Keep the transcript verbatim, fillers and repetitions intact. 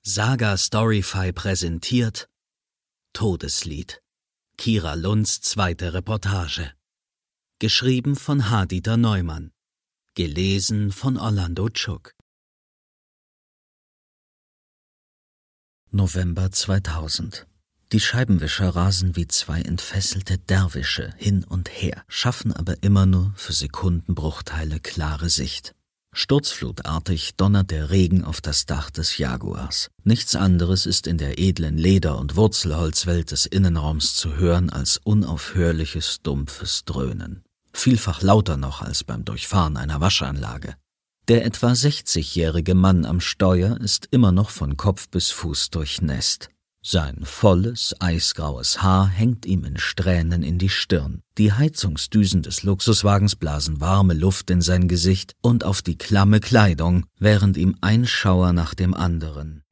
Saga Storyfy präsentiert Todeslied. Kira Lunds zweite Reportage. Geschrieben von H-Dieter Neumann. Gelesen von Orlando Tschuk. November zweitausend. Die Scheibenwischer rasen wie zwei entfesselte Derwische hin und her, schaffen aber immer nur für Sekundenbruchteile klare Sicht. Sturzflutartig donnert der Regen auf das Dach des Jaguars. Nichts anderes ist in der edlen Leder- und Wurzelholzwelt des Innenraums zu hören als unaufhörliches, dumpfes Dröhnen. Vielfach lauter noch als beim Durchfahren einer Waschanlage. Der etwa sechzigjährige Mann am Steuer ist immer noch von Kopf bis Fuß durchnässt. Sein volles, eisgraues Haar hängt ihm in Strähnen in die Stirn. Die Heizungsdüsen des Luxuswagens blasen warme Luft in sein Gesicht und auf die klamme Kleidung, während ihm ein Schauer nach dem anderen